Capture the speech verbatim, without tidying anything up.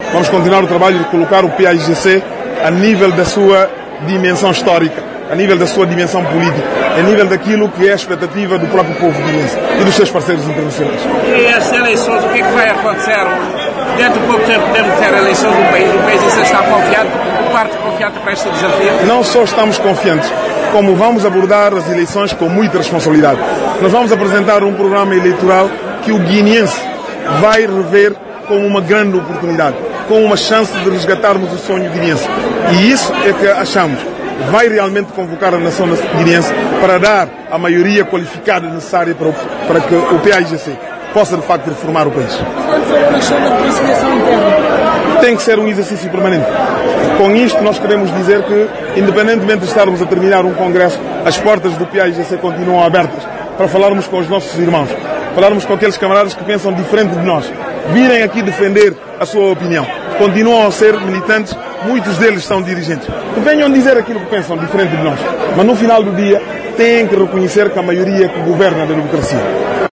Vamos continuar o trabalho de colocar o P A I G C a nível da sua dimensão histórica, a nível da sua dimensão política, a nível daquilo que é a expectativa do próprio povo guineense e dos seus parceiros internacionais. E as eleições, o que é que vai acontecer? Dentro de pouco tempo podemos ter eleições no país, o país está confiante, o parte confiante para este desafio? Não só estamos confiantes, como vamos abordar as eleições com muita responsabilidade. Nós vamos apresentar um programa eleitoral que o guineense vai rever como uma grande oportunidade, com uma chance de resgatarmos o sonho guineense. E isso é que achamos vai realmente convocar a nação guineense para dar a maioria qualificada necessária para, o, para que o P A I G C possa de facto reformar o país. Tem que ser um exercício permanente. Com isto nós queremos dizer que, independentemente de estarmos a terminar um congresso, as portas do P A I G C continuam abertas para falarmos com os nossos irmãos, falarmos com aqueles camaradas que pensam diferente de nós, virem aqui defender a sua opinião. Continuam a ser militantes, muitos deles são dirigentes. Que venham dizer aquilo que pensam diferente de nós, mas no final do dia têm que reconhecer que a maioria que governa a democracia.